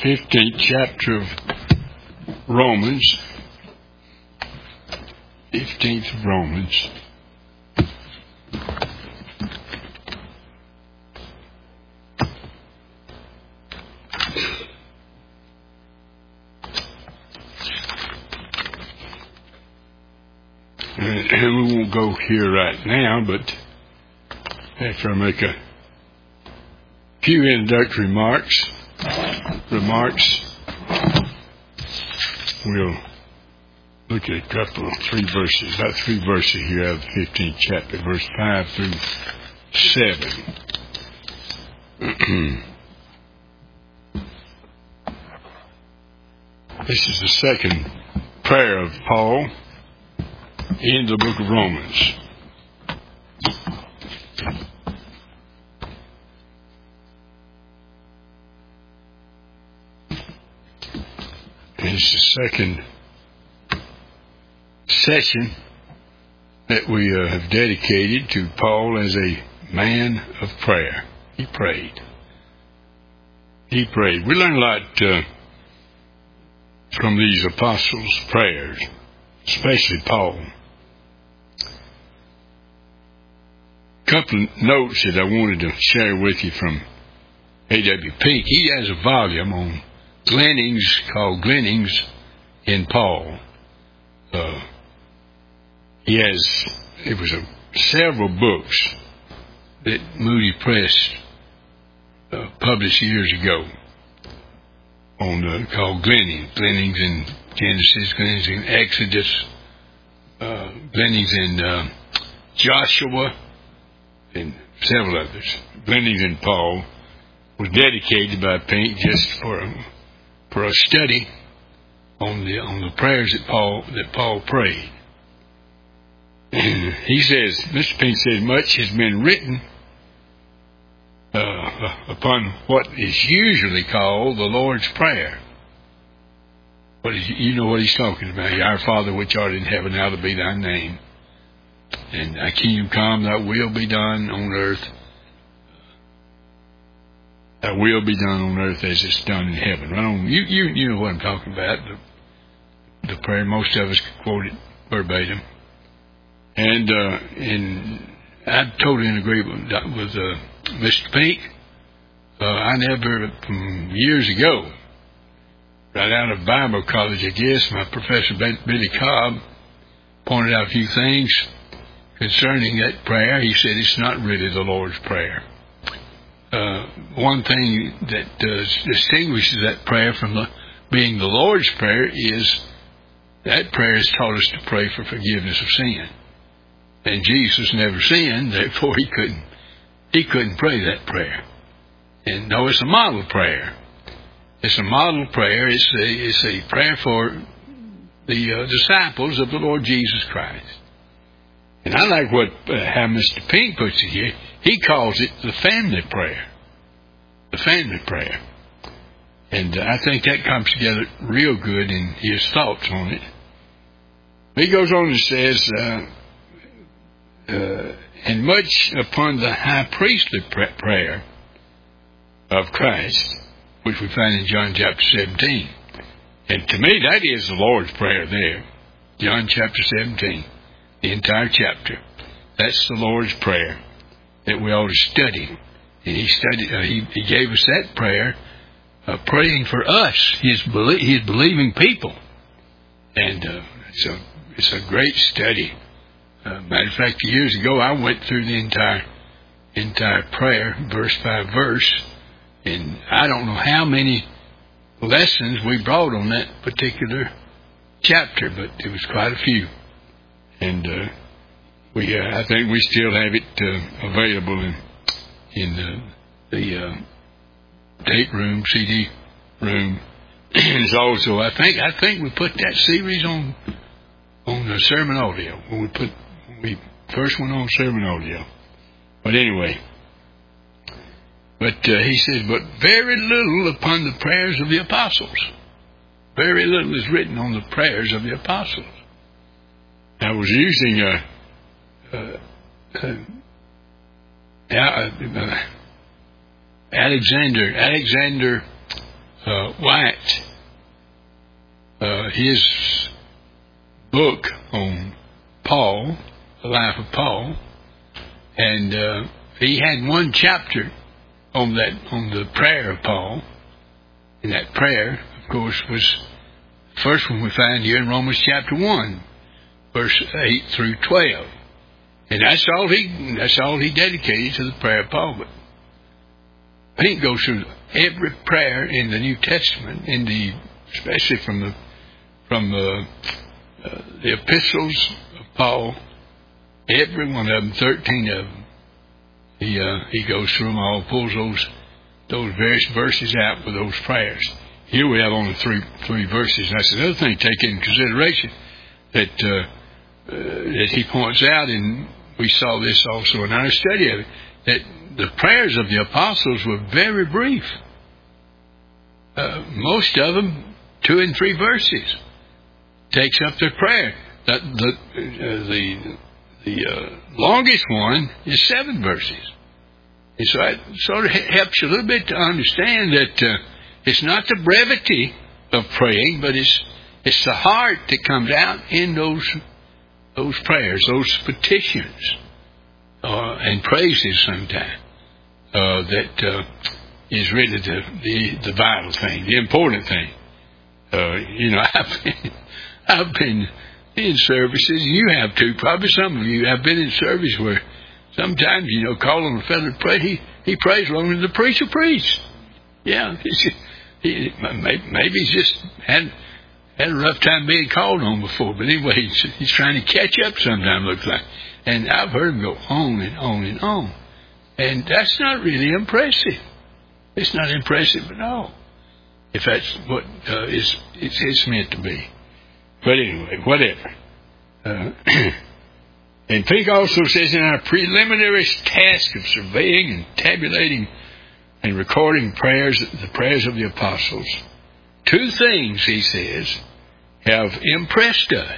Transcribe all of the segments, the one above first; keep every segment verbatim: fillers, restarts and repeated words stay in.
fifteenth chapter of Romans. fifteenth of Romans. And we won't go here right now, but after I make a few introductory remarks, remarks, we'll look at a couple of three verses, about three verses here out of the fifteenth chapter, verse five through seven. This is the second prayer of Paul in the book of Romans. It's the second session that we uh, have dedicated to Paul as a man of prayer. He prayed. He prayed. We learn a lot uh, from these apostles' prayers, especially Paul. A couple of notes that I wanted to share with you from A W Pink. He has a volume on gleanings called Gleanings in Paul. Uh, he has, it was a, several books that Moody Press uh, published years ago on uh, called Gleanings. Gleanings in Genesis, Gleanings in Exodus, uh, Gleanings in uh, Joshua, and several others. Gleanings in Paul was dedicated by Pink just for a, for a study on the on the prayers that Paul that Paul prayed. And he says, Mister Pink says, much has been written uh, upon what is usually called the Lord's Prayer. What is, you know what he's talking about. Our Father which art in heaven, hallowed be thy name. And thy kingdom come, thy will be done on earth. Thy will be done on earth as it's done in heaven. Right on. You, you, you know what I'm talking about. The, the prayer, most of us could quote it verbatim. And, uh, and I'm totally in agreement with uh, Mister Pink. Uh, I never, from years ago, right out of Bible college, I guess, my professor, Billy Cobb, pointed out a few things concerning that prayer. He said it's not really the Lord's Prayer. Uh, one thing that uh, distinguishes that prayer from the, being the Lord's Prayer is that prayer has taught us to pray for forgiveness of sin. And Jesus never sinned, therefore he couldn't he couldn't pray that prayer. And no, it's a model prayer. It's a model prayer. It's a, it's a prayer for the uh, disciples of the Lord Jesus Christ. And I like what uh, how Mister Pink puts it here. He calls it the family prayer. The family prayer. And uh, I think that comes together real good in his thoughts on it. He goes on and says, uh, uh, and much upon the high priestly pr- prayer of Christ, which we find in John chapter seventeen. And to me, that is the Lord's Prayer there. John chapter seventeen. The entire chapter. That's the Lord's Prayer that we ought to study. And he studied. Uh, he, he gave us that prayer, uh, praying for us, his, belie- his believing people. And uh, it's a it's a great study. Uh, matter of fact, years ago I went through the entire entire prayer, verse by verse, and I don't know how many lessons we brought on that particular chapter, but it was quite a few. And uh, we, uh, I think we still have it uh, available in in uh, the uh, tape room, C D room. And it's also, I think, I think we put that series on on the sermon audio when we put when we first went on sermon audio. But anyway, but uh, he says, but very little upon the prayers of the apostles. Very little is written on the prayers of the apostles. I was using a, a, a, a Alexander Alexander uh, White, uh, his book on Paul, the life of Paul, and uh, he had one chapter on that, on the prayer of Paul. And that prayer, of course, was the first one we find here in Romans chapter one, verse eight through twelve. And that's all he that's all he dedicated to the prayer of Paul. But I didn't go through every prayer in the New Testament, in the especially from the from the, uh, the epistles of Paul. Every one of them, thirteen of them, he uh, he goes through them all, pulls those those various verses out with those prayers. Here we have only three three verses. And that's another thing to take into consideration that uh, uh, that he points out, and we saw this also in our study of it, that the prayers of the apostles were very brief. Uh, most of them, two and three verses, takes up their prayer. The the uh, the, the uh, longest one is seven verses. And so it sort of helps you a little bit to understand that uh, it's not the brevity of praying, but it's it's the heart that comes out in those those prayers, those petitions, uh, and praises sometimes, uh, that uh, is really the, the the vital thing, the important thing. Uh, you know, I've been, I've been in services, you have too, probably some of you have been in service where sometimes, you know, call on a fellow to pray, he, he prays longer than the preacher preaches. Yeah, he, maybe, maybe he's just had had a rough time being called on before, but anyway, he's, he's trying to catch up sometimes, looks like. And I've heard him go on and on and on. And that's not really impressive. It's not impressive at all, if that's what uh, is it's, it's meant to be. But anyway, whatever. Uh, and Pink also says, in our preliminary task of surveying and tabulating and recording prayers, the prayers of the apostles, two things, he says, have impressed us.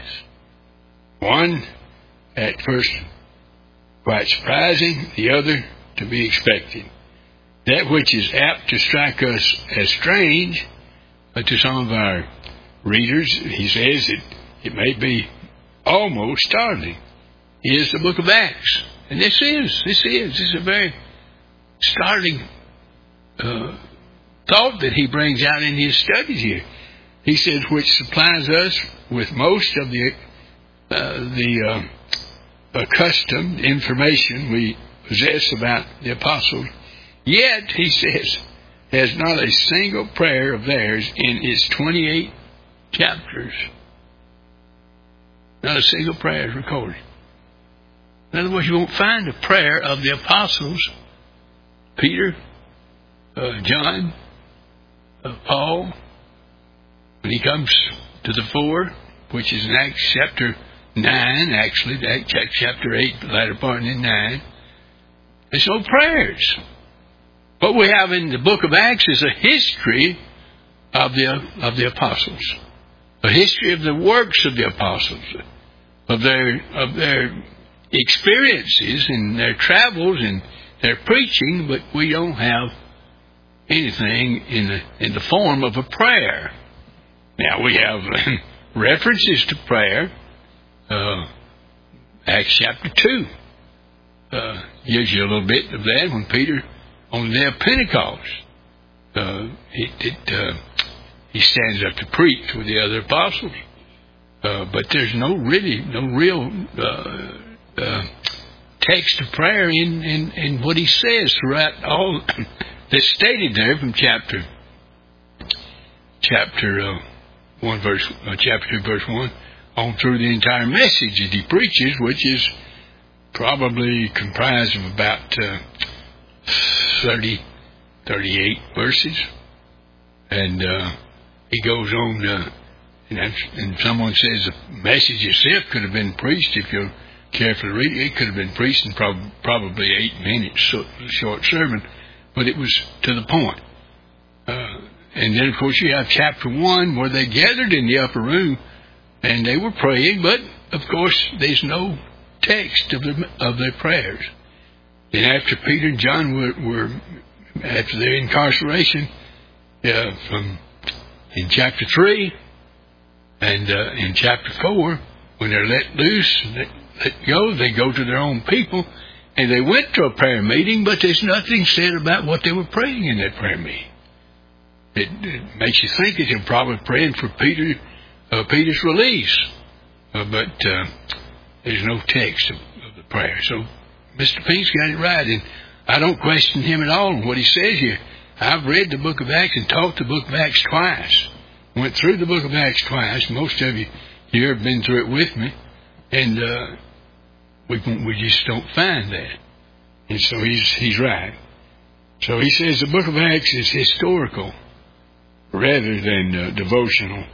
One, at first, quite surprising. The other, to be expected. That which is apt to strike us as strange, but to some of our readers, he says, it, it may be almost startling, is the book of Acts. And this is, this is, this is a very startling uh, thought that he brings out in his studies here. He says, which supplies us with most of the uh, the uh, accustomed information we possess about the apostles. Yet, he says, has not a single prayer of theirs in its twenty-eight chapters. Not a single prayer is recorded. In other words, you won't find a prayer of the apostles, Peter, uh, John, uh, Paul, when he comes to the fore, which is in Acts chapter nine, actually, Acts chapter eight, the latter part in nine. There's no prayers. What we have in the book of Acts is a history of the of the apostles, a history of the works of the apostles, of their of their experiences and their travels and their preaching. But we don't have anything in the in the form of a prayer. Now we have references to prayer. Uh, Acts chapter two uh, gives you a little bit of that when Peter, on the day of Pentecost, uh, he, it, uh, he stands up to preach with the other apostles. Uh, but there's no really, no real uh, uh, text of prayer in, in, in what he says throughout all that's stated there from chapter chapter uh, one verse uh, chapter two verse one on through the entire message that he preaches, which is probably comprised of about uh, thirty, thirty-eight verses. And uh, he goes on, uh, and, and someone says the message itself could have been preached, if you're carefully reading, it could have been preached in prob- probably eight minutes, so, short sermon, but it was to the point. Uh, and then, of course, you have chapter one, where they gathered in the upper room, and they were praying, but, of course, there's no text of, the, of their prayers. And after Peter and John were, were, after their incarceration, uh, from in chapter three and uh, in chapter four, when they're let loose, let, let go, they go to their own people, and they went to a prayer meeting, but there's nothing said about what they were praying in that prayer meeting. It, it makes you think that they're probably praying for Peter, uh, Peter's release, uh, but uh, there's no text of, of the prayer. So Mister Pink's got it right, and I don't question him at all on what he says here. I've read the book of Acts and taught the book of Acts twice. Went through the book of Acts twice. Most of you here have been through it with me, and uh, we we just don't find that. And so he's he's right. So he says the book of Acts is historical rather than uh, devotional.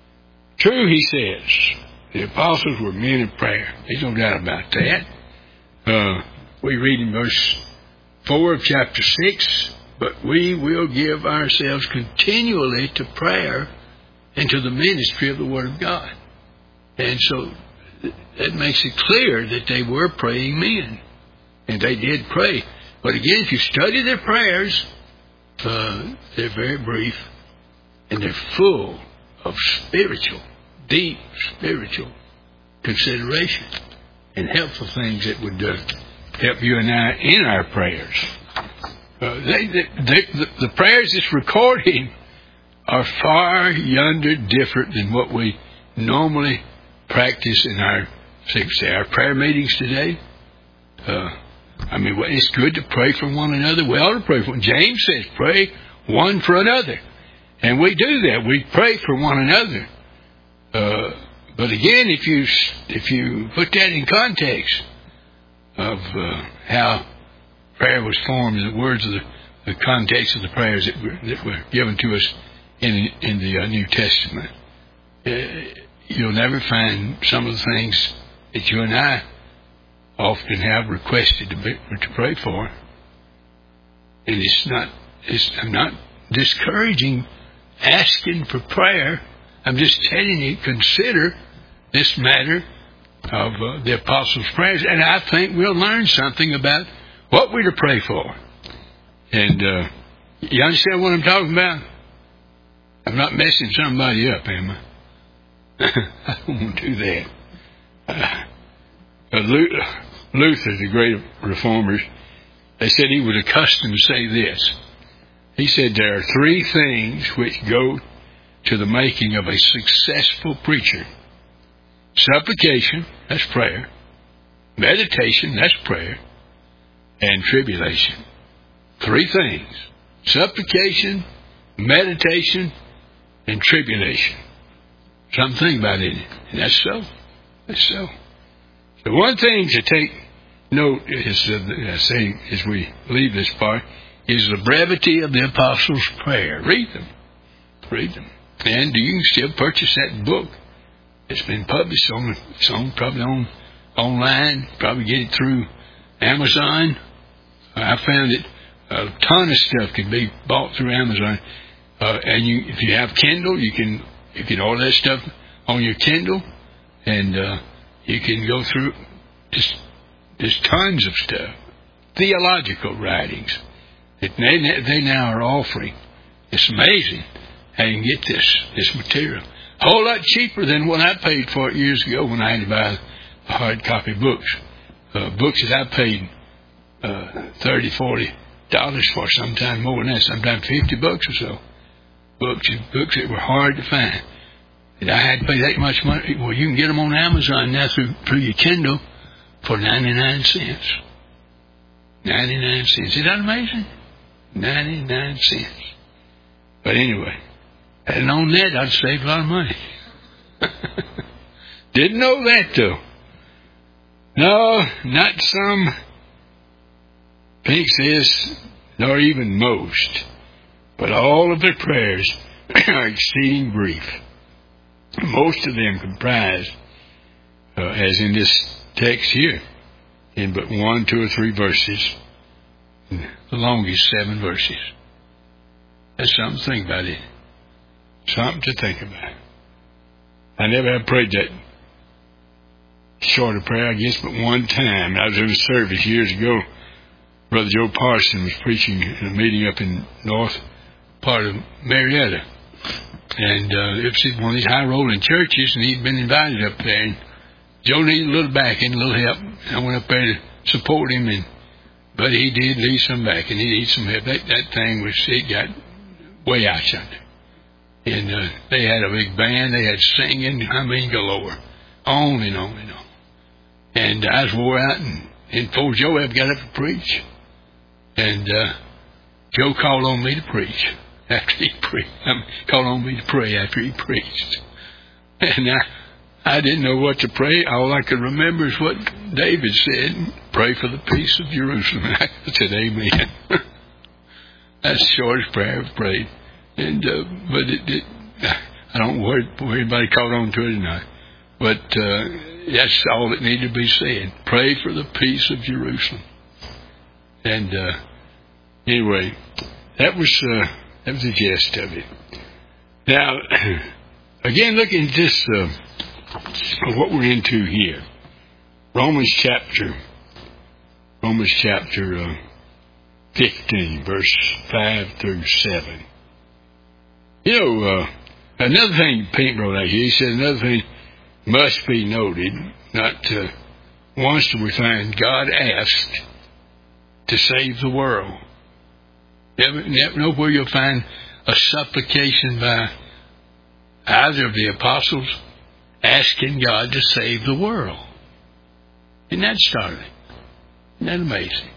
True, he says, the apostles were men of prayer. There's no doubt about that. Uh, we read in verse four of chapter six, but we will give ourselves continually to prayer and to the ministry of the Word of God. And so that makes it clear that they were praying men. And they did pray. But again, if you study their prayers, uh, they're very brief. And they're full of spiritual, deep spiritual consideration and helpful things that would uh, help you and I in our prayers. Uh, they, they, they, the, the prayers it's recording are far yonder different than what we normally practice in our, say, our prayer meetings today. Uh, I mean, it's good to pray for one another. We ought to pray for one. James says, pray one for another. And we do that. We pray for one another. Uh, but again, if you if you put that in context of uh, how prayer was formed, the words of the, the context of the prayers that were, that were given to us in in the uh, New Testament, uh, you'll never find some of the things that you and I often have requested to, be, to pray for. And it's not. It's, I'm not discouraging asking for prayer. I'm just telling you, consider this matter of uh, the apostles' prayers, and I think we'll learn something about what we're to pray for. And uh, you understand what I'm talking about? I'm not messing somebody up, am I? I don't want to do that. Uh, uh, Luther, the great reformers, they said he was accustomed to say this. He said there are three things which go to the making of a successful preacher. Supplication, that's prayer. Meditation, that's prayer. And tribulation. Three things. Supplication, meditation, and tribulation. Something to think about it. And that's so. That's so. The one thing to take note is, uh, I say, as we leave this part, is the brevity of the Apostles' Prayer. Read them. Read them. And you can still purchase that book. It's been published on, it's on probably on online. Probably get it through Amazon. I found it, a ton of stuff can be bought through Amazon. Uh, and you, if you have Kindle, you can you can order that stuff on your Kindle, and uh, you can go through just just tons of stuff, theological writings. That they, they now are offering. It's amazing how you can get this this material. A whole lot cheaper than what I paid for it years ago when I had to buy the hard copy books. Uh, books that I paid uh, thirty, forty dollars for, sometimes more than that, sometimes fifty bucks or so. Books, books that were hard to find. And I had to pay that much money. Well, you can get them on Amazon now through through your Kindle for ninety-nine cents. ninety-nine cents. Isn't that amazing? ninety-nine cents. But anyway, had I known that, I'd save a lot of money. Didn't know that, though. No, not some, Pink says, nor even most. But all of their prayers are exceeding brief. Most of them comprise, uh, as in this text here, in but one, two, or three verses. The longest seven verses. That's something to think about it. Something to think about. I never have prayed that short a prayer, I guess, but one time. I was in a service years ago. Brother Joe Parson was preaching in a meeting up in North part of Marietta. And uh, it was one of these high-rolling churches, and he'd been invited up there. And Joe needed a little backing, a little help. I went up there to support him, and but he did leave some back, and he needed some help. That, that thing was, it got way out there. And uh, they had a big band. They had singing, I mean, galore. On and on and on. And I was wore out, and, and before Joe ever got up to preach, and uh, Joe called on me to preach after he preached. Um, called on me to pray after he preached. And I, I didn't know what to pray. All I could remember is what David said, pray for the peace of Jerusalem. And I said, amen. That's the shortest prayer I've prayed. And, uh, but it, it, I don't know whether anybody caught on to it or not. But uh, that's all that needed to be said. Pray for the peace of Jerusalem. And uh, anyway, that was uh, that was the gist of it. Now, again, looking at this, uh, what we're into here, Romans chapter, Romans chapter uh, fifteen, verse five through seven. You know, uh, another thing Pink wrote out here. He said another thing must be noted. Not uh, once do we find God asked to save the world. Never, never nowhere you'll find a supplication by either of the apostles asking God to save the world. Isn't that startling? Isn't that amazing?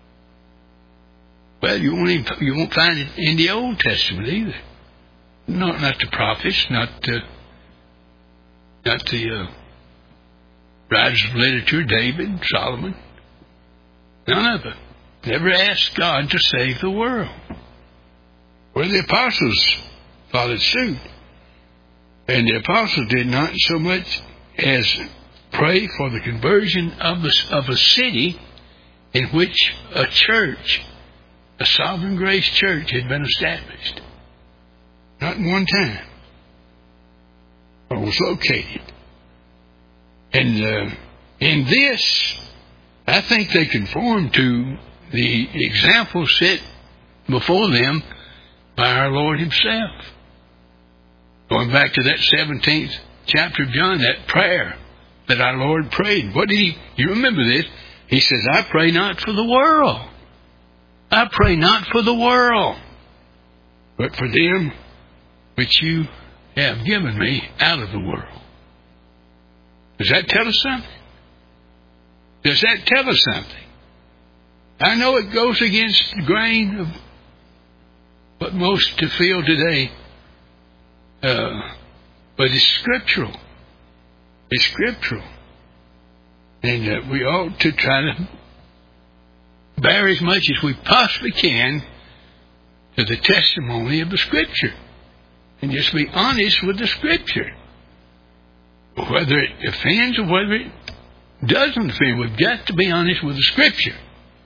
Well, you won't even, you won't find it in the Old Testament either. Not not the prophets, not the not the uh, writers of literature, David, Solomon. None of them. Never asked God to save the world. Where the apostles followed suit. And the apostles did not so much as pray for the conversion of a, of a city in which a church, a Sovereign Grace Church, had been established. Not in one time. Or was located. And uh, in this, I think they conformed to the example set before them by our Lord Himself. Going back to that seventeenth chapter of John, that prayer that our Lord prayed. What did He, you remember this? He says, I pray not for the world. I pray not for the world, but for them which you have given me out of the world. Does that tell us something? Does that tell us something? I know it goes against the grain of what most feel today, uh, but it's scriptural. It's scriptural. And uh, we ought to try to bear as much as we possibly can to the testimony of the Scripture. And just be honest with the Scripture. Whether it offends or whether it doesn't offend, we've got to be honest with the Scripture.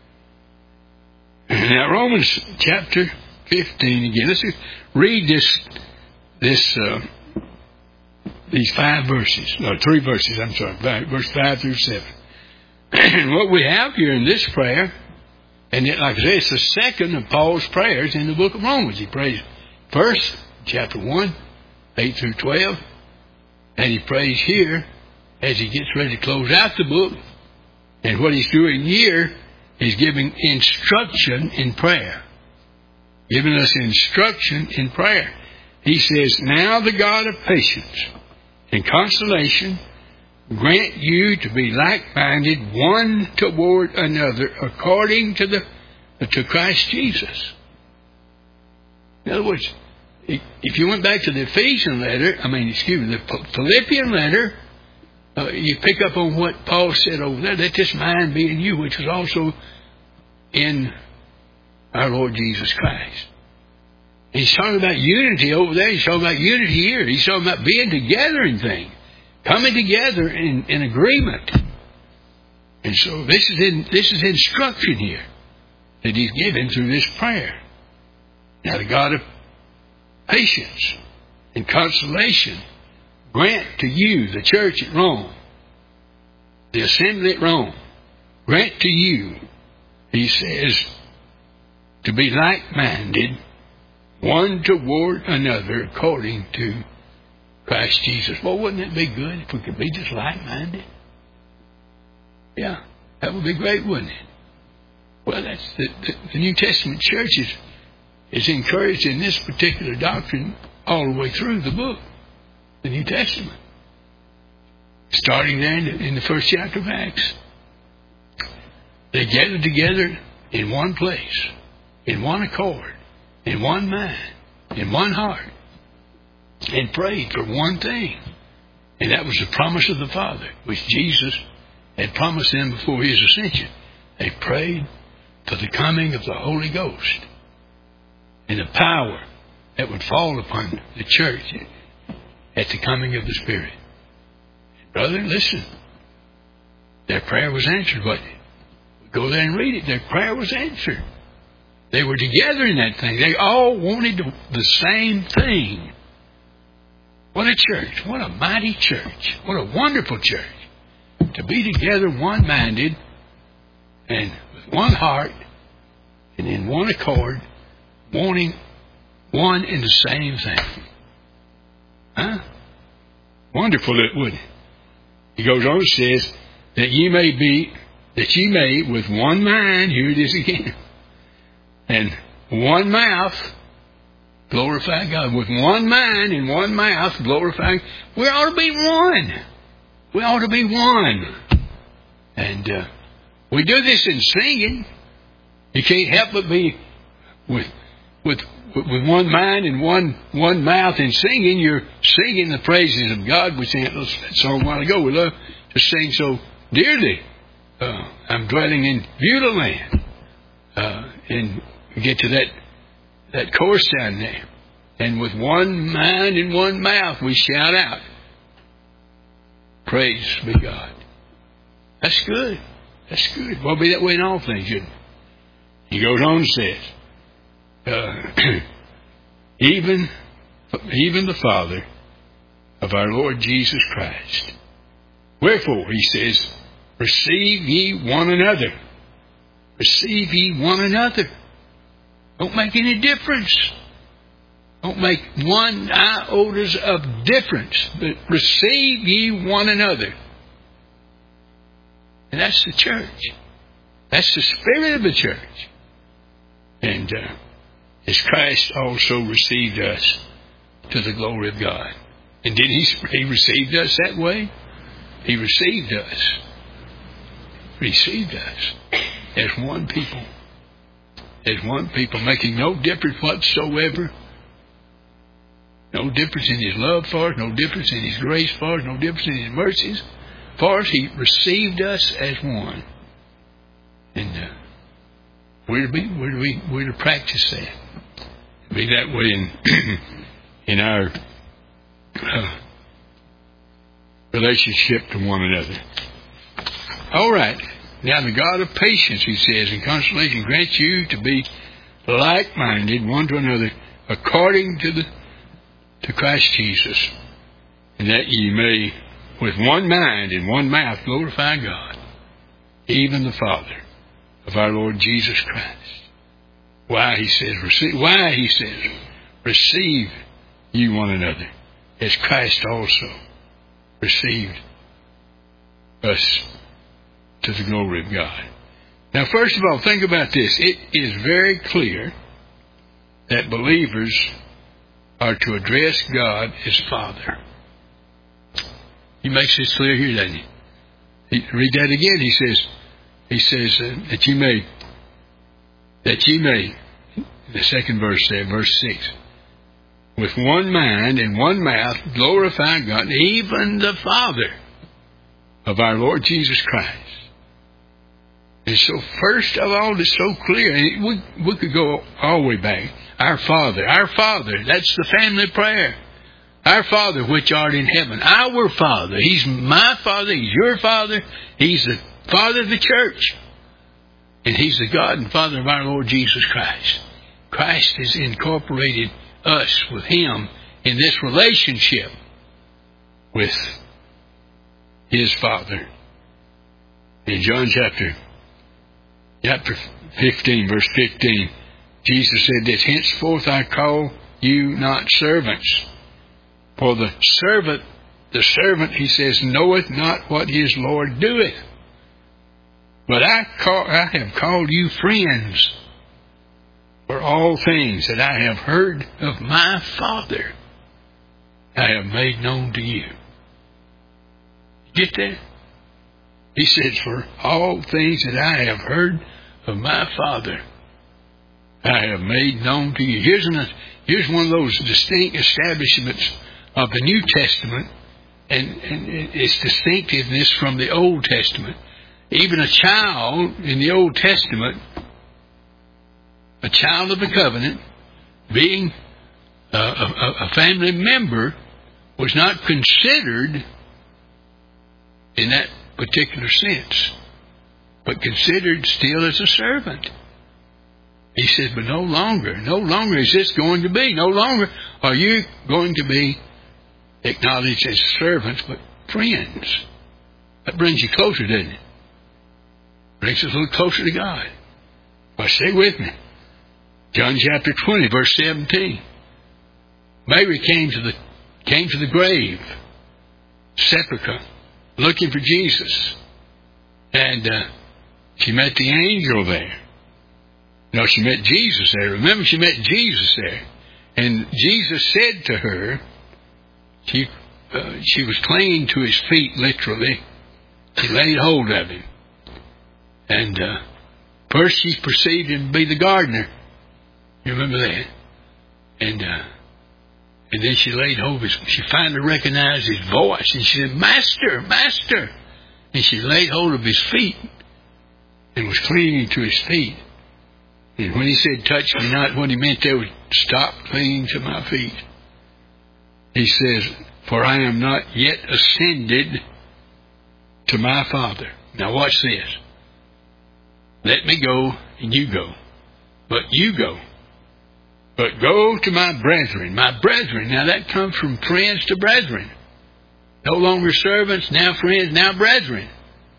Now, Romans chapter fifteen again. Let's read this, this, uh, these five verses, no, three verses, I'm sorry, five, verse five through seven. And what we have here in this prayer, and it, like I say, it's the second of Paul's prayers in the book of Romans. He prays first, chapter one, eight through twelve, and he prays here as he gets ready to close out the book. And what he's doing here is giving instruction in prayer. Giving us instruction in prayer. He says, now the God of patience and consolation grant you to be like-minded one toward another according to the to Christ Jesus. In other words, if you went back to the Ephesian letter, I mean, excuse me, the Philippian letter, uh, you pick up on what Paul said over there, let this mind be in you, which was also in our Lord Jesus Christ. He's talking about unity over there. He's talking about unity here. He's talking about being together in things. Coming together in, in agreement. And so this is in, this is instruction here that he's given through this prayer. Now the God of patience and consolation grant to you, the church at Rome, the assembly at Rome, grant to you, he says, to be like-minded one toward another according to Christ Jesus. Well, wouldn't it be good if we could be just like-minded? Yeah, that would be great, wouldn't it? Well, that's the, the, the New Testament church is, is encouraged in this particular doctrine all the way through the book, the New Testament. Starting there in the, in the first chapter of Acts. They gathered together in one place, in one accord, in one mind, in one heart, and prayed for one thing. And that was the promise of the Father, which Jesus had promised them before his ascension. They prayed for the coming of the Holy Ghost and the power that would fall upon the church at the coming of the Spirit. Brother, listen. Their prayer was answered, wasn't it? Go there and read it. Their prayer was answered. They were together in that thing. They all wanted the same thing. What a church. What a mighty church. What a wonderful church. To be together one-minded and with one heart and in one accord, wanting one and the same thing. Huh? Wonderful, wouldn't it? He goes on and says that ye may be, that ye may with one mind, here it is again, and one mouth glorify God. With one mind and one mouth glorify. We ought to be one. We ought to be one. And uh, we do this in singing. You can't help but be with with with one mind and one one mouth in singing. You're singing the praises of God. We sang that song a while ago. We love to sing so dearly. Uh, I'm dwelling in Beulah land. Uh, and we get to that that chorus down there. And with one mind and one mouth we shout out, praise be God. That's good. That's good. Well, be that way in all things, shouldn't it? He goes on and says, uh, even, even the Father of our Lord Jesus Christ. Wherefore, he says, receive ye one another. Receive ye one another. Don't make any difference. Don't make one iotas of difference, but receive ye one another. And that's the church. That's the spirit of the church. And uh, as Christ also received us to the glory of God. And did he, he received us that way? He received us. Received us as one people. As one people, making no difference whatsoever. No difference in his love for us, no difference in his grace for us, no difference in his mercies for us. He received us as one. And uh, we're to be, we're to be, we're to practice that. Be that way in in our uh, relationship to one another. All right. Now the God of patience, he says, in consolation grant you to be like-minded one to another, according to the to Christ Jesus, and that ye may with one mind and one mouth glorify God, even the Father of our Lord Jesus Christ. Why, he says, receive, why, he says, receive ye one another, as Christ also received us to the glory of God. Now, first of all, think about this. It is very clear that believers are to address God as Father. He makes this clear here, doesn't he? he read that again. He says, he says uh, that you may, that ye may, the second verse there, verse six, with one mind and one mouth glorify God, even the Father of our Lord Jesus Christ. And so, first of all, it's so clear. And we, we could go all the way back. Our Father, our Father, that's the family prayer. Our Father which art in heaven, our Father. He's my Father, He's your Father. He's the Father of the church. And He's the God and Father of our Lord Jesus Christ. Christ has incorporated us with Him in this relationship with His Father. In John chapter Chapter fifteen, verse fifteen, Jesus said this, henceforth I call you not servants. For the servant, the servant, he says, knoweth not what his Lord doeth. But I call, I have called you friends. For all things that I have heard of my Father, I have made known to you. Get that? He says, for all things that I have heard of my Father, I have made known to you. Here's, an, here's one of those distinct establishments of the New Testament, and, and its distinctiveness from the Old Testament. Even a child in the Old Testament, a child of the covenant, being a, a, a family member, was not considered in that particular sense, but considered still as a servant. He said, but no longer, no longer is this going to be. No longer are you going to be acknowledged as servants, but friends. That brings you closer, doesn't it? Brings us a little closer to God. Well, stay with me. John chapter twenty, verse seventeen. Mary came to the came to the grave, sepulchre, looking for Jesus, and uh, she met the angel there. No, she met Jesus there. Remember, she met Jesus there, and Jesus said to her, she uh, she was clinging to his feet, literally. She laid hold of him, and uh, first she perceived him to be the gardener. You remember that? And uh, and then she laid hold of his, she finally recognized his voice, and she said, Master, Master! And she laid hold of his feet and was clinging to his feet. And when he said, touch me not, what he meant there was, stop clinging to my feet. He says, for I am not yet ascended to my Father. Now watch this. Let me go, and you go. But you go. But go to my brethren. My brethren. Now that comes from friends to brethren. No longer servants, now friends, now brethren.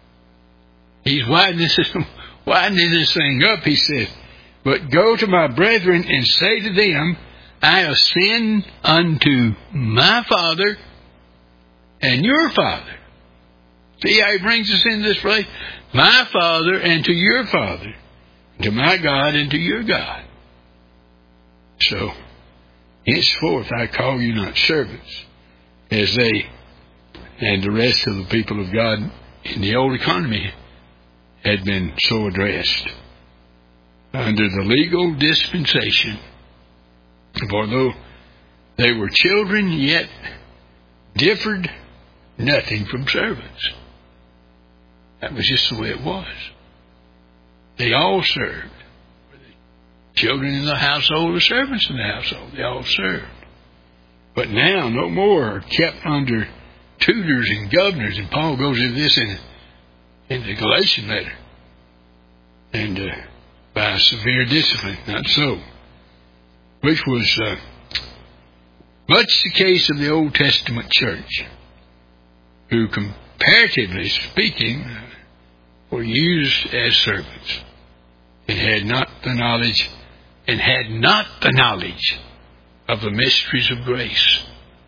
He's widening this, widening this thing up. He says, but go to my brethren and say to them, I ascend unto my Father and your Father. See how he brings us into this place? My Father and to your Father, to my God and to your God. So, henceforth I call you not servants, as they and the rest of the people of God in the old economy had been so addressed. Under the legal dispensation, for though they were children, yet differed nothing from servants. That was just the way it was. They all served. Children in the household or servants in the household, they all served. But now, no more are kept under tutors and governors, and Paul goes into this in, in the Galatian letter. And uh, by severe discipline, not so. Which was uh, much the case of the Old Testament church, who comparatively speaking were used as servants and had not the knowledge and had not the knowledge of the mysteries of grace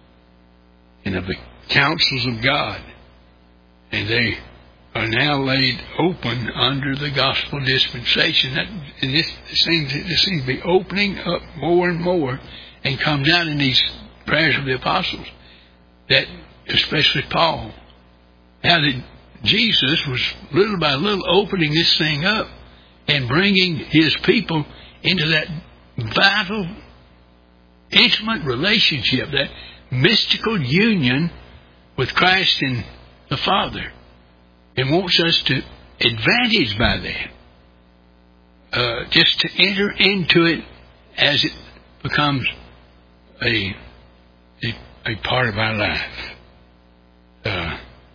and of the counsels of God. And they are now laid open under the gospel dispensation. That, and this, seems, this seems to be opening up more and more, and comes out in these prayers of the apostles, that especially Paul, how that Jesus was little by little opening this thing up and bringing his people into that vital, intimate relationship, that mystical union with Christ and the Father, and wants us to advantage by that, uh, just to enter into it as it becomes a a, a part of our life. Uh,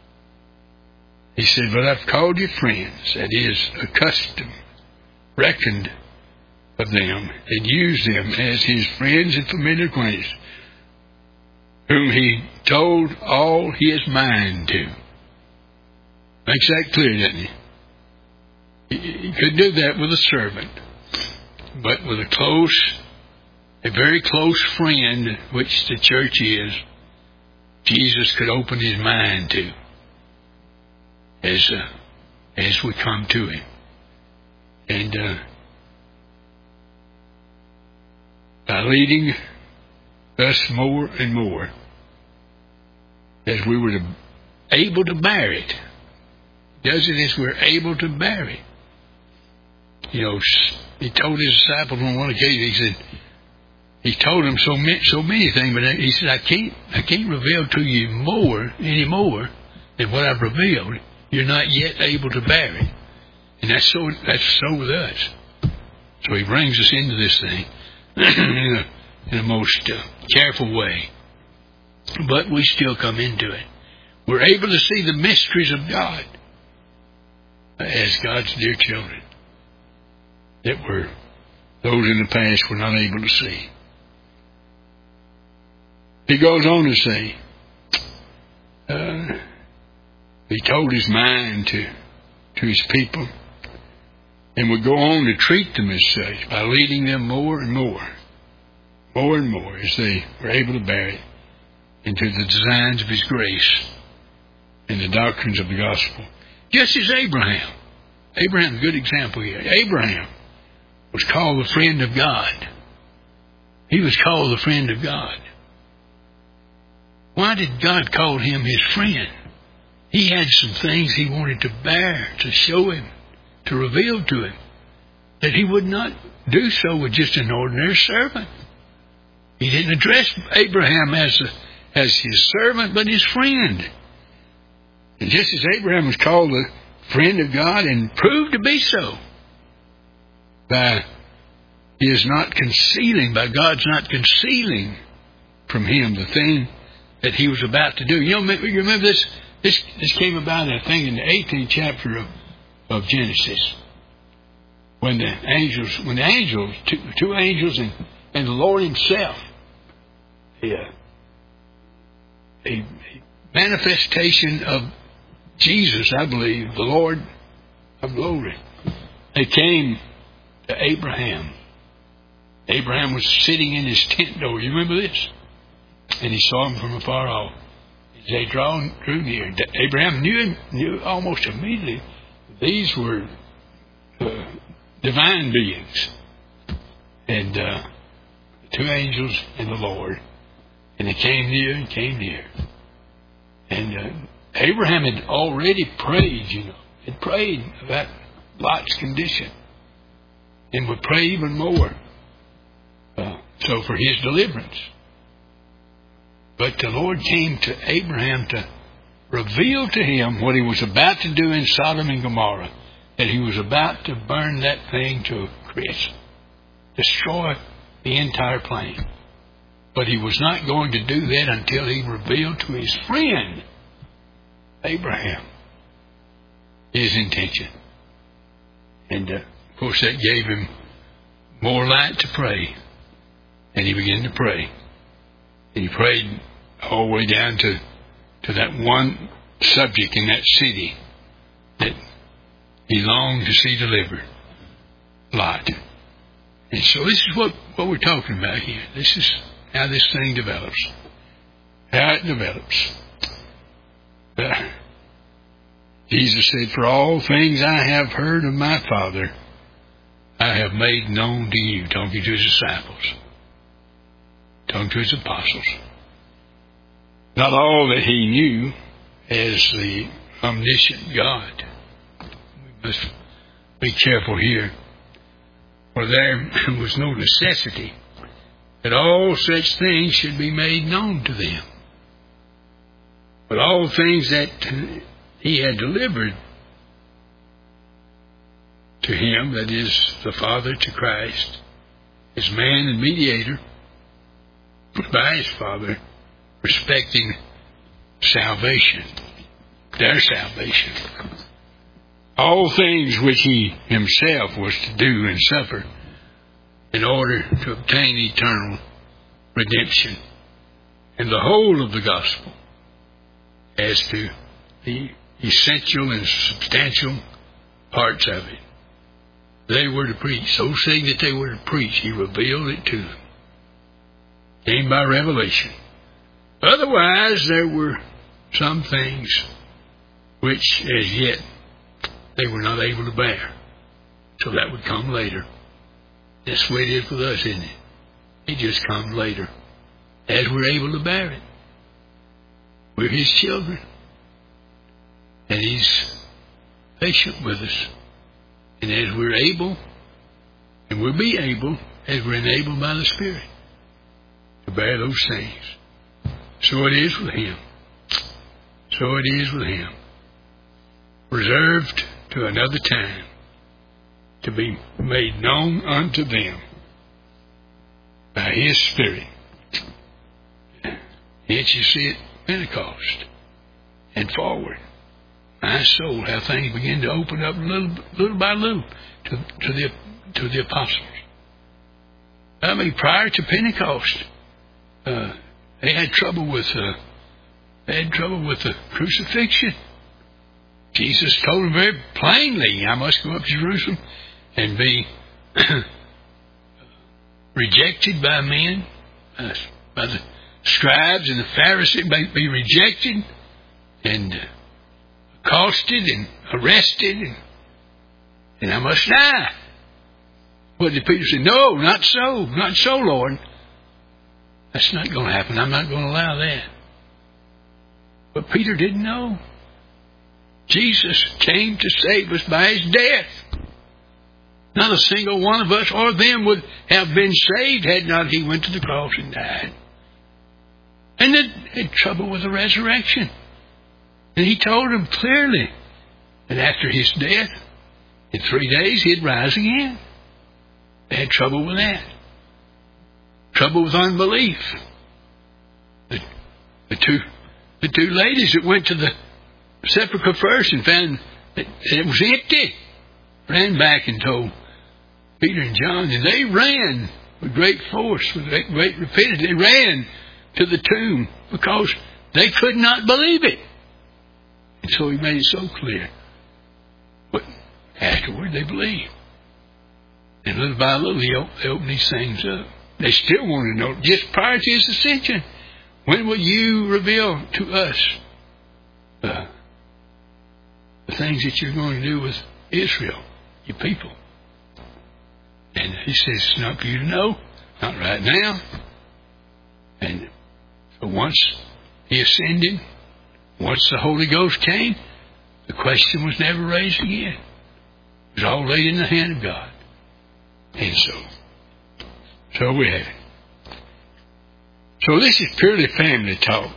he said, but I've called you friends, that is, accustomed, reckoned of them, and used them as his friends and familiar acquaintances, whom he told all his mind to. Makes that clear, doesn't he? He, he could do that with a servant. but with a close, a very close friend, which the church is, Jesus could open his mind to as uh, as we come to him. And uh, by leading us more and more, as we were to, able to bear it, does it as we're able to bear it. You know, he told his disciples on one occasion, he said, he told them so many, so many things, but he said, I can't, I can't reveal to you more, any more than what I've revealed. You're not yet able to bear it. And that's so, that's so with us. So he brings us into this thing in, a, in a most uh, careful way. But we still come into it. We're able to see the mysteries of God as God's dear children that were those in the past were not able to see. He goes on to say, uh, he told his mind to, to his people, and would go on to treat them as such by leading them more and more, more and more, as they were able to bear it, into the designs of his grace and the doctrines of the gospel. Just as Abraham. Abraham's a good example here. Abraham was called the friend of God. He was called the friend of God. Why did God call him his friend? He had some things he wanted to bear, to show him, to reveal to him, that he would not do so with just an ordinary servant. He didn't address Abraham as a, as his servant, but his friend. And just as Abraham was called the friend of God and proved to be so, by his not concealing, by God's not concealing from him the thing that he was about to do. You know, you remember this? This this came about, I think, in the eighteenth chapter of, of Genesis, when the angels, when the angels, two, two angels, and, and the Lord Himself, a, a manifestation of Jesus, I believe, the Lord of glory. They came to Abraham. Abraham was sitting in his tent door. You remember this? And he saw him from afar off. As they drew, drew near, Abraham knew, knew almost immediately these were uh, divine beings. And uh, two angels and the Lord. And they came near and came near. And uh, Abraham had already prayed, you know, had prayed about Lot's condition. And would pray even more. Uh, so for his deliverance. But the Lord came to Abraham to reveal to him what he was about to do in Sodom and Gomorrah. That he was about to burn that thing to a crisp. Destroy the entire plain. But he was not going to do that until he revealed to his friend, Abraham, his intention. And uh, of course that gave him more light to pray. And he began to pray. And he prayed all the way down to, to that one subject in that city that he longed to see delivered, Lot. And so this is what, what we're talking about here. This is how this thing develops. How it develops. Uh, Jesus said, for all things I have heard of my Father, I have made known to you, talking to his disciples, talking to his apostles. Not all that he knew as the omniscient God. We must be careful here, for there was no necessity that all such things should be made known to them. But all things that he had delivered to him, that is, the Father to Christ, as man and mediator, by his Father, respecting salvation, their salvation. All things which he himself was to do and suffer in order to obtain eternal redemption. And the whole of the gospel as to the essential and substantial parts of it they were to preach, those things that they were to preach, he revealed it to them. Came by revelation. Otherwise, there were some things which, as yet, they were not able to bear. So that would come later. That's the way it is with us, isn't it? It just comes later, as we're able to bear it. We're his children. And he's patient with us. And as we're able, and we'll be able, as we're enabled by the Spirit, to bear those things. So it is with him. So it is with him. Reserved to another time, to be made known unto them by his Spirit. Yet you see it Pentecost and forward. My soul, how things begin to open up little, little by little to, to the to the apostles. I mean, prior to Pentecost, uh, they had trouble with uh, they had trouble with the crucifixion. Jesus told them very plainly, "I must go up to Jerusalem and be rejected by men, uh, by the scribes and the Pharisees, be, be rejected and uh, accosted and arrested, and, and I must die." What did Peter say? No, not so, not so, Lord. That's not going to happen. I'm not going to allow that. But Peter didn't know. Jesus came to save us by his death. Not a single one of us or them would have been saved had not he went to the cross and died. And they had trouble with the resurrection. And he told them clearly that after his death, in three days, he'd rise again. They had trouble with that. Trouble with unbelief. The, the two the two ladies that went to the sepulchre first and found that it was empty ran back and told Peter and John, and they ran with great force, with great, great rapidity. They ran to the tomb because they could not believe it. And so he made it so clear. But afterward, they believed. And little by little, he op- they opened these things up. They still wanted to know, just prior to his ascension, when will you reveal to us uh, the things that you're going to do with Israel, your people? And he says, it's not for you to know, not right now. And so once he ascended, once the Holy Ghost came, the question was never raised again. It was all laid in the hand of God. And so, so we have it. So this is purely family talk.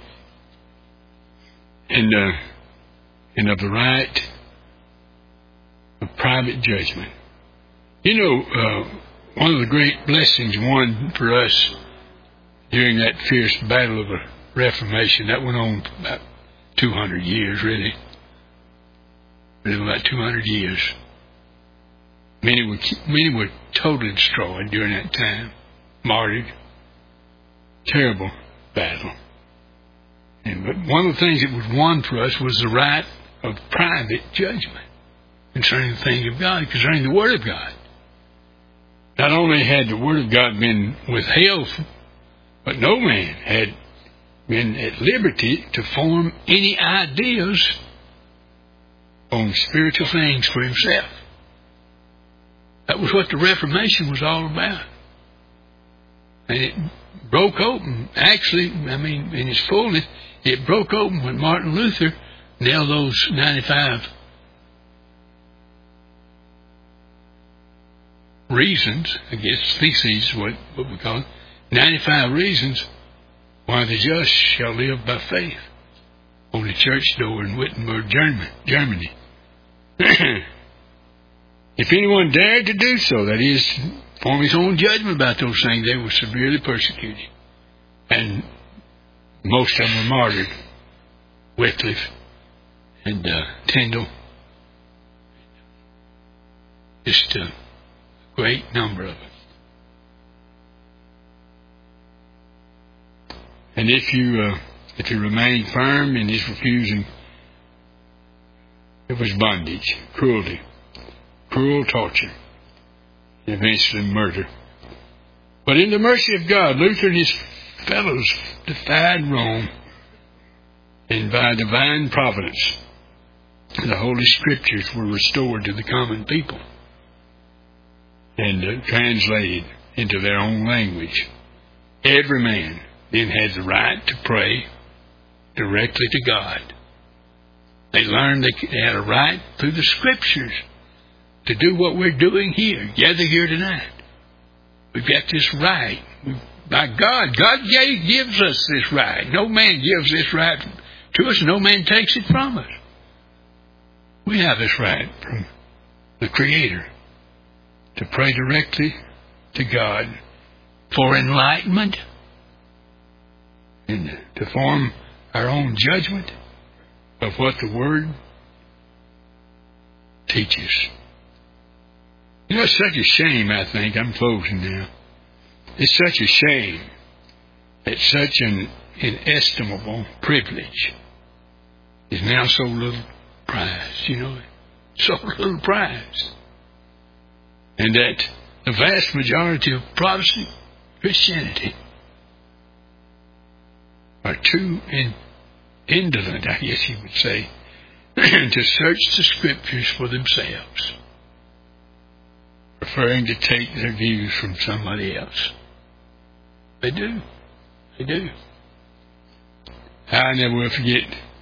And, uh, and of the right of private judgment. You know, uh, one of the great blessings won for us during that fierce battle of the Reformation, that went on for about two hundred years, really. Really about two hundred years. Many were, many were totally destroyed during that time, martyred. Terrible battle. And, but one of the things that was won for us was the right of private judgment concerning the things of God, concerning the Word of God. Not only had the Word of God been withheld, but no man had been at liberty to form any ideas on spiritual things for himself. That was what the Reformation was all about. And it broke open, actually, I mean, in its fullness, it broke open when Martin Luther nailed those ninety-five reasons, I guess theses, what, what we call it, ninety-five reasons why the just shall live by faith, on the church door in Wittenberg, Germany. If anyone dared to do so, that is, form his own judgment about those things, they were severely persecuted. And most of them were martyred. Wycliffe and uh, Tyndale. Just a great number of them. And if you uh, if you remain firm in his refusing, it was bondage, cruelty, cruel torture. and eventually murder. But in the mercy of God, Luther and his fellows defied Rome, and by divine providence, the Holy Scriptures were restored to the common people and uh, translated into their own language. Every man then had the right to pray directly to God. They learned they had a right through the Scriptures to do what we're doing here, gather here tonight. We've got this right. By God, God gave, gives us this right. No man gives this right to us. No man takes it from us. We have this right from the Creator to pray directly to God for enlightenment and to form our own judgment of what the Word teaches. You know, it's such a shame, I think, I'm closing now. It's such a shame that such an inestimable privilege is now so little prized, you know, so little prized. And that the vast majority of Protestant Christianity are too in, indolent, I guess you would say, to search the Scriptures for themselves, preferring to take their views from somebody else. They do. They do. I never will forget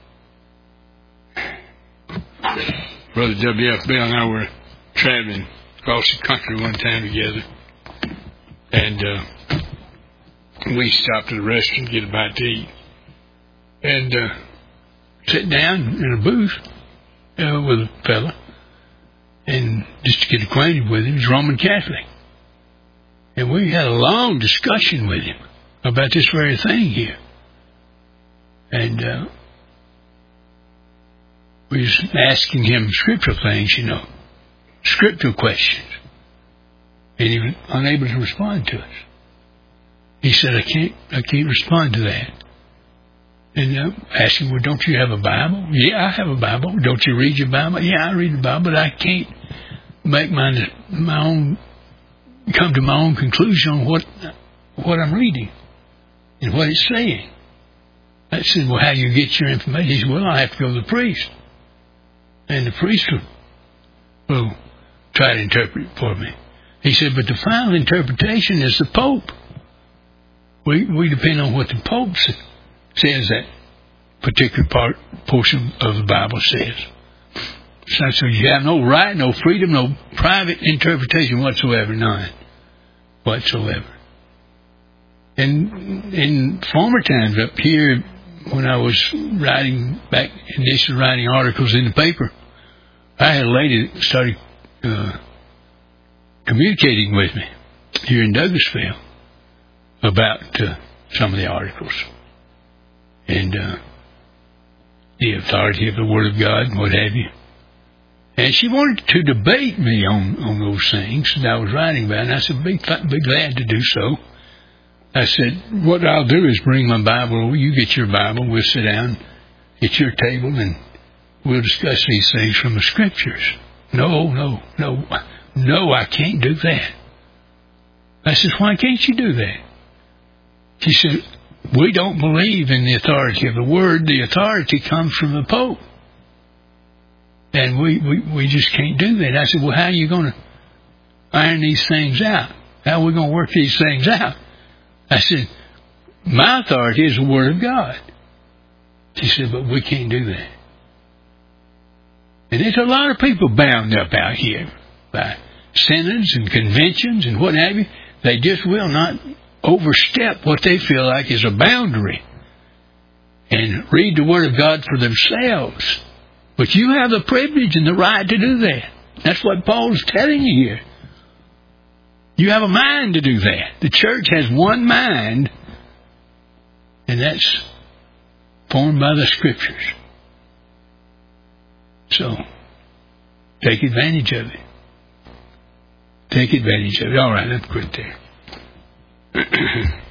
Brother W F Bell and I were traveling across the country one time together, and uh, we stopped at a restaurant to get a bite to eat, and uh, sat down in a booth uh, with a fella, and just to get acquainted with him. He's Roman Catholic, and we had a long discussion with him about this very thing here, and uh, we was asking him scriptural things, you know, scriptural questions, and he was unable to respond to us. He said, I can't, I can't respond to that. And uh, asked him, well, don't you have a Bible? Yeah, I have a Bible. Don't you read your Bible? Yeah, I read the Bible, but I can't make my, my own, come to my own conclusion on what, what I'm reading and what it's saying. I said, well, how do you get your information? He said, well, I have to go to the priest. And the priest will, will try to interpret it for me. He said, but the final interpretation is the Pope. We we depend on what the Pope sa- says that particular part portion of the Bible says. So, so you have no right, no freedom, no private interpretation whatsoever, none whatsoever. And in former times up here, when I was writing back, initially writing articles in the paper, I had a lady that started uh, communicating with me here in Douglasville about uh, some of the articles and uh, the authority of the Word of God and what have you. And she wanted to debate me on, on those things that I was writing about, and I said, be, be glad to do so. I said, what I'll do is bring my Bible. You get your Bible. We'll sit down at your table and we'll discuss these things from the Scriptures. No, no, no, no, I can't do that. I said, why can't you do that? She said, we don't believe in the authority of the Word. The authority comes from the Pope. And we, we, we just can't do that. I said, well, how are you going to iron these things out? How are we going to work these things out? I said, my authority is the Word of God. She said, but we can't do that. And there's a lot of people bound up out here by synods and conventions and what have you. They just will not overstep what they feel like is a boundary and read the Word of God for themselves. But you have the privilege and the right to do that. That's what Paul's telling you here. You have a mind to do that. The church has one mind, and that's formed by the Scriptures. So, take advantage of it. Take advantage of it. All right, let's quit there.